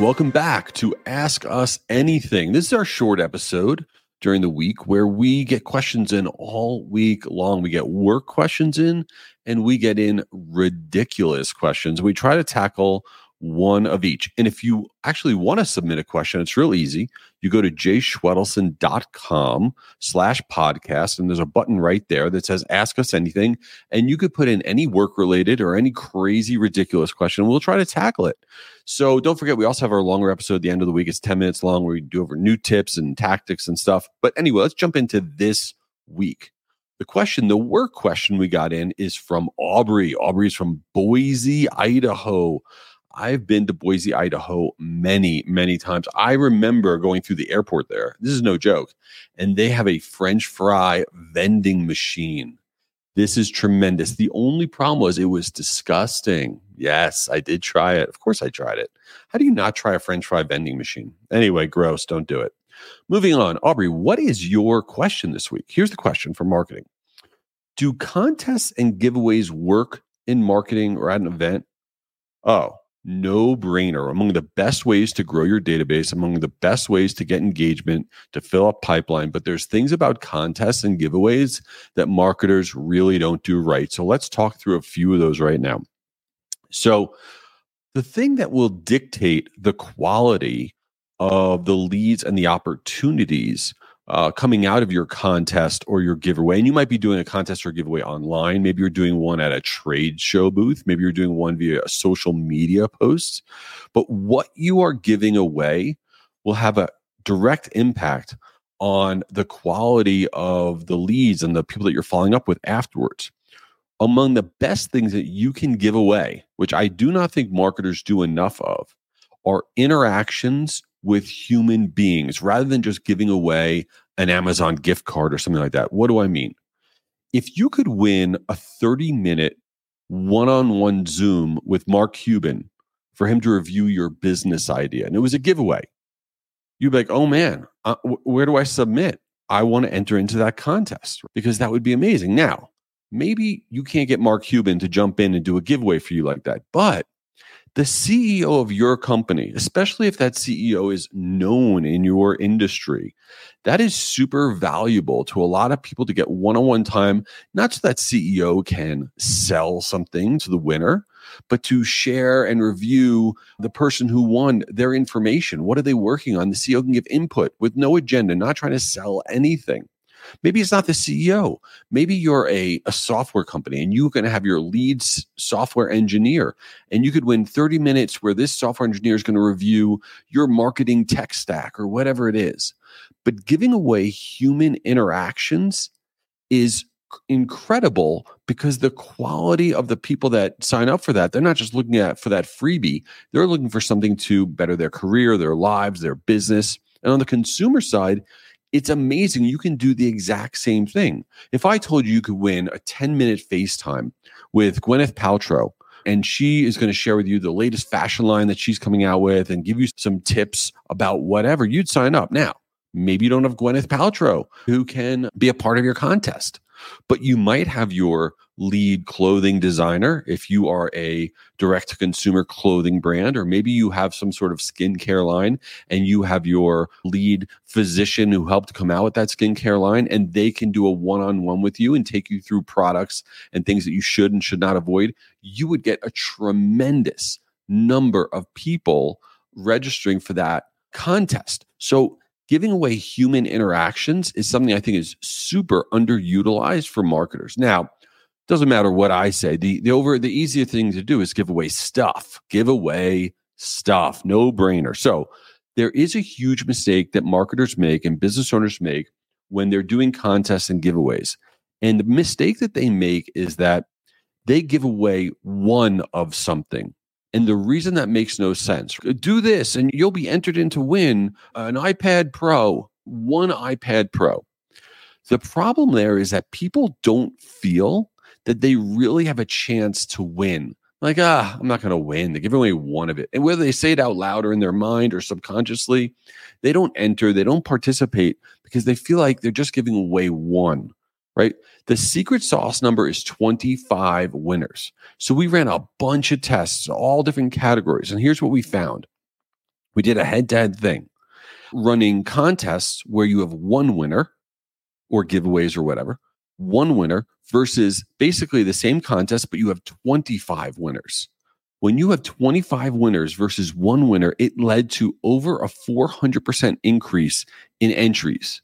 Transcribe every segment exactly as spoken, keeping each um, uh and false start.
welcome back to Ask Us Anything. This is our short episode during the week where we get questions in all week long. We get work questions in and we get in ridiculous questions. We try to tackle one of each. And if you actually want to submit a question, it's real easy. You go to jschwedelson.com slash podcast, and there's a button right there that says Ask Us Anything. And you could put in any work-related or any crazy, ridiculous question. We'll try to tackle it. So don't forget, we also have our longer episode at the end of the week. It's ten minutes long where we do over new tips and tactics and stuff. But anyway, let's jump into this week. The question, the work question we got in is from Aubrey. Aubrey's from Boise, Idaho. I've been to Boise, Idaho many, many times. I remember going through the airport there. This is no joke. And they have a French fry vending machine. This is tremendous. The only problem was it was disgusting. Yes, I did try it. Of course I tried it. How do you not try a French fry vending machine? Anyway, gross. Don't do it. Moving on. Aubrey, what is your question this week? Here's the question for marketing. Do contests and giveaways work in marketing or at an event? Oh, no brainer. Among the best ways to grow your database, among the best ways to get engagement, to fill up pipeline. But there's things about contests and giveaways that marketers really don't do right. So let's talk through a few of those right now. So the thing that will dictate the quality of the leads and the opportunities Uh, coming out of your contest or your giveaway, and you might be doing a contest or giveaway online. Maybe you're doing one at a trade show booth. Maybe you're doing one via a social media post. But what you are giving away will have a direct impact on the quality of the leads and the people that you're following up with afterwards. Among the best things that you can give away, which I do not think marketers do enough of, are interactions with human beings rather than just giving away an Amazon gift card or something like that. What do I mean? If you could win a thirty minute one-on-one Zoom with Mark Cuban for him to review your business idea, and it was a giveaway, you'd be like, oh man, uh, w- where do I submit? I want to enter into that contest because that would be amazing. Now, maybe you can't get Mark Cuban to jump in and do a giveaway for you like that, but the C E O of your company, especially if that C E O is known in your industry, that is super valuable to a lot of people to get one-on-one time, not so that C E O can sell something to the winner, but to share and review the person who won their information. What are they working on? The C E O can give input with no agenda, not trying to sell anything. Maybe it's not the C E O. Maybe you're a, a software company and you're going to have your lead s- software engineer, and you could win thirty minutes where this software engineer is going to review your marketing tech stack or whatever it is. But giving away human interactions is incredible because the quality of the people that sign up for that, they're not just looking at for that freebie. They're looking for something to better their career, their lives, their business. And on the consumer side, it's amazing. You can do the exact same thing. If I told you you could win a ten minute FaceTime with Gwyneth Paltrow, and she is going to share with you the latest fashion line that she's coming out with and give you some tips about whatever, you'd sign up. Now, maybe you don't have Gwyneth Paltrow who can be a part of your contest, but you might have your lead clothing designer if you are a direct-to-consumer clothing brand, or maybe you have some sort of skincare line and you have your lead physician who helped come out with that skincare line, and they can do a one-on-one with you and take you through products and things that you should and should not avoid. You would get a tremendous number of people registering for that contest. So giving away human interactions is something I think is super underutilized for marketers. Now, doesn't matter what I say. The the over the easier thing to do is give away stuff. Give away stuff. No brainer. So there is a huge mistake that marketers make and business owners make when they're doing contests and giveaways. And the mistake that they make is that they give away one of something. And the reason that makes no sense, do this and you'll be entered in to win an iPad Pro, one iPad Pro. The problem there is that people don't feel that they really have a chance to win. Like, ah, I'm not going to win. They give away one of it. And whether they say it out loud or in their mind or subconsciously, they don't enter, they don't participate because they feel like they're just giving away one, right? The secret sauce number is twenty-five winners. So we ran a bunch of tests, all different categories. And here's what we found. We did a head-to-head thing, running contests where you have one winner or giveaways or whatever, one winner versus basically the same contest, but you have twenty-five winners. When you have twenty-five winners versus one winner, it led to over a four hundred percent increase in entries.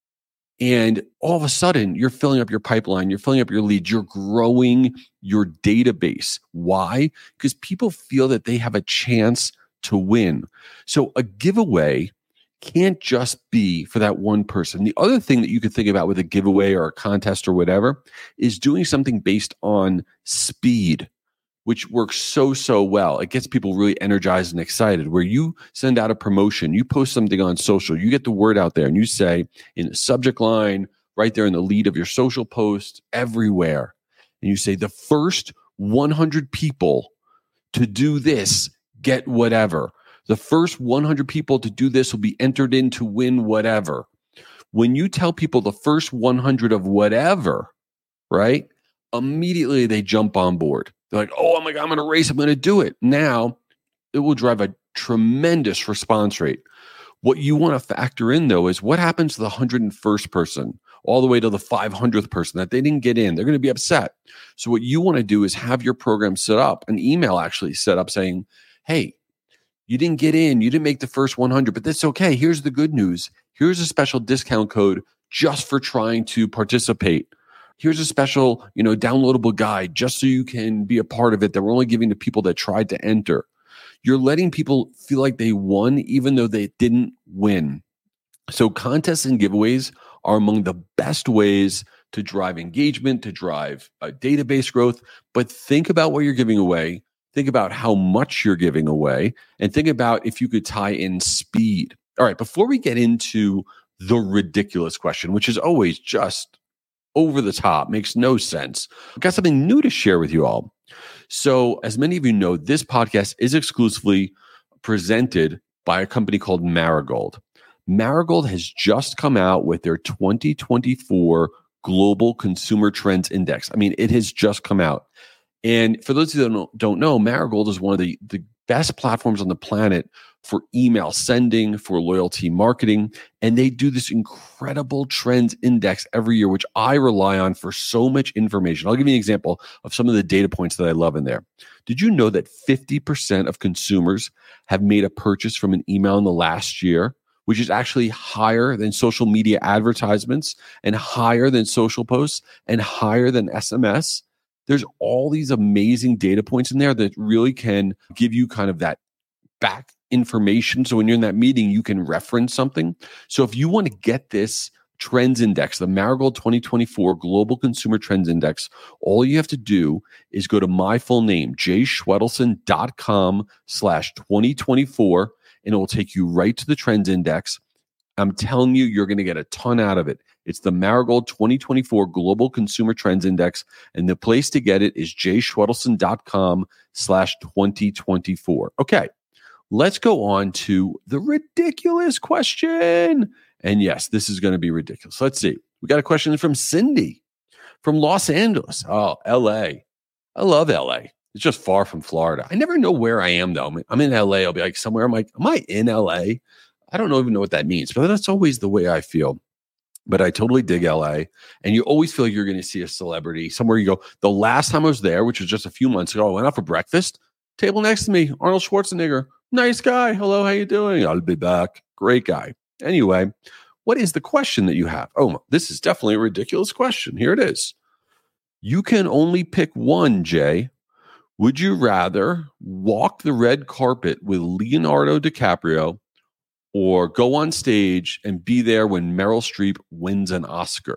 And all of a sudden, you're filling up your pipeline, you're filling up your leads, you're growing your database. Why? Because people feel that they have a chance to win. So a giveaway can't just be for that one person. The other thing that you could think about with a giveaway or a contest or whatever is doing something based on speed, which works so, so well. It gets people really energized and excited, where you send out a promotion, you post something on social, you get the word out there, and you say in the subject line, right there in the lead of your social post, everywhere, and you say the first one hundred people to do this get whatever. The first one hundred people to do this will be entered in to win whatever. When you tell people the first one hundred of whatever, right, immediately they jump on board. They're like, oh my God, I'm going to race. I'm going to do it. Now, it will drive a tremendous response rate. What you want to factor in, though, is what happens to the one hundred first person all the way to the five hundredth person that they didn't get in. They're going to be upset. So what you want to do is have your program set up, an email actually set up saying, hey, you didn't get in, you didn't make the first one hundred, but that's okay. Here's the good news. Here's a special discount code just for trying to participate. Here's a special, you know, downloadable guide just so you can be a part of it that we're only giving to people that tried to enter. You're letting people feel like they won even though they didn't win. So contests and giveaways are among the best ways to drive engagement, to drive uh, database growth. But think about what you're giving away. Think about how much you're giving away, and think about if you could tie in speed. All right, before we get into the ridiculous question, which is always just over the top, makes no sense, I've got something new to share with you all. So, as many of you know, this podcast is exclusively presented by a company called Marigold. Marigold has just come out with their twenty twenty-four Global Consumer Trends Index. I mean, it has just come out. And for those of you that don't, don't know, Marigold is one of the, the best platforms on the planet for email sending, for loyalty marketing. And they do this incredible trends index every year, which I rely on for so much information. I'll give you an example of some of the data points that I love in there. Did you know that fifty percent of consumers have made a purchase from an email in the last year, which is actually higher than social media advertisements and higher than social posts and higher than S M S? There's all these amazing data points in there that really can give you kind of that back information. So when you're in that meeting, you can reference something. So if you want to get this trends index, the Marigold twenty twenty-four Global Consumer Trends Index, all you have to do is go to my full name, jschwedelson.com slash 2024, and it will take you right to the trends index. I'm telling you, you're going to get a ton out of it. It's the Marigold twenty twenty-four Global Consumer Trends Index, and the place to get it is jschwedelson.com slash 2024. Okay, let's go on to the ridiculous question. And yes, this is going to be ridiculous. Let's see. We got a question from Cindy from Los Angeles. Oh, L A. I love L A. It's just far from Florida. I never know where I am, though. I'm in L A. I'll be like somewhere. I'm like, am I in L A? I don't even know what that means, but that's always the way I feel. But I totally dig L A. And you always feel like you're going to see a celebrity somewhere you go. The last time I was there, which was just a few months ago, I went out for breakfast. Table next to me, Arnold Schwarzenegger. Nice guy. Hello, how you doing? I'll be back. Great guy. Anyway, what is the question that you have? Oh, this is definitely a ridiculous question. Here it is. You can only pick one, Jay. Would you rather walk the red carpet with Leonardo DiCaprio or go on stage and be there when Meryl Streep wins an Oscar?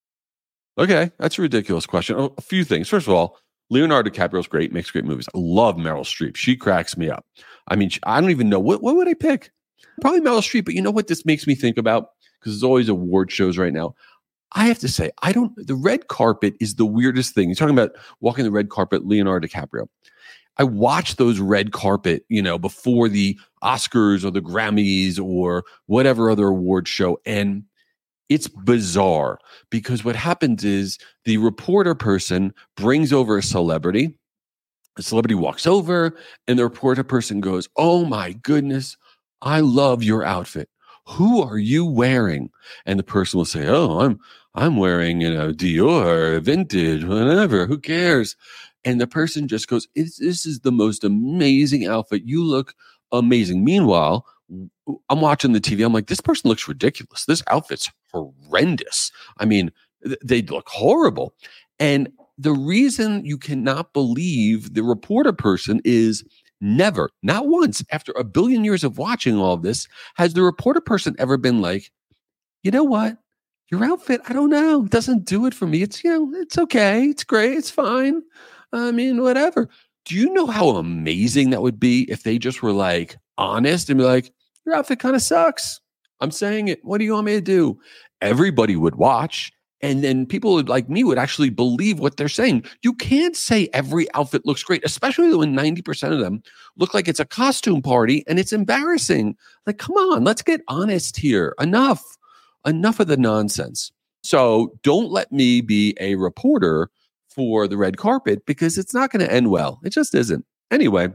Okay, that's a ridiculous question. Oh, a few things. First of all, Leonardo DiCaprio's great, makes great movies. I love Meryl Streep. She cracks me up. I mean, I don't even know. What, what would I pick? Probably Meryl Streep. But you know what this makes me think about? Because there's always award shows right now. I have to say, I don't, the red carpet is the weirdest thing. You're talking about walking the red carpet, Leonardo DiCaprio. I watch those red carpet, you know, before the Oscars or the Grammys or whatever other award show. And it's bizarre because what happens is the reporter person brings over a celebrity. The celebrity walks over and the reporter person goes, oh my goodness, I love your outfit. Who are you wearing? And the person will say, oh, I'm I'm wearing, you know, Dior, vintage, whatever. Who cares? And the person just goes, it's, this is the most amazing outfit. You look amazing. Meanwhile, I'm watching the T V. I'm like, this person looks ridiculous. This outfit's horrendous. I mean, th- they look horrible. And the reason you cannot believe the reporter person is never, not once, after a billion years of watching all of this, has the reporter person ever been like, you know what? Your outfit, I don't know, it doesn't do it for me. It's, you know, it's okay. It's great. It's fine. I mean, whatever. Do you know how amazing that would be if they just were like honest and be like, your outfit kind of sucks. I'm saying it. What do you want me to do? Everybody would watch. And then people would, like me, would actually believe what they're saying. You can't say every outfit looks great, especially when ninety percent of them look like it's a costume party and it's embarrassing. Like, come on, let's get honest here. Enough. Enough of the nonsense. So don't let me be a reporter for the red carpet because it's not going to end well. It just isn't. Anyway,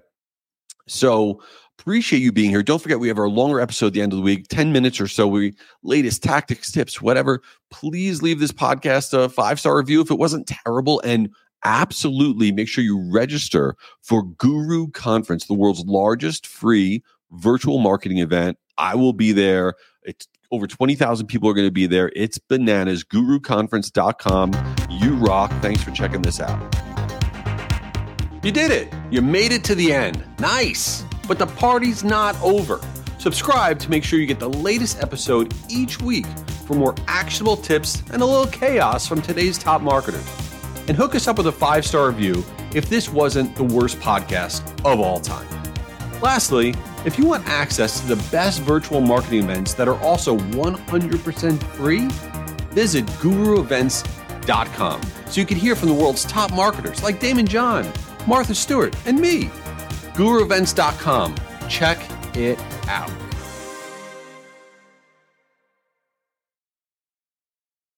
so appreciate you being here. Don't forget, we have our longer episode at the end of the week, ten minutes or so. We latest tactics, tips, whatever. Please leave this podcast a five-star review if it wasn't terrible. And absolutely make sure you register for Guru Conference, the world's largest free virtual marketing event. I will be there. It's over twenty thousand people are going to be there. It's bananas. guru conference dot com. You rock. Thanks for checking this out. You did it. You made it to the end. Nice. But the party's not over. Subscribe to make sure you get the latest episode each week for more actionable tips and a little chaos from today's top marketers. And hook us up with a five-star review if this wasn't the worst podcast of all time. Lastly, if you want access to the best virtual marketing events that are also one hundred percent free, visit guru events dot com so you can hear from the world's top marketers like Damon John, Martha Stewart, and me. guru events dot com. Check it out.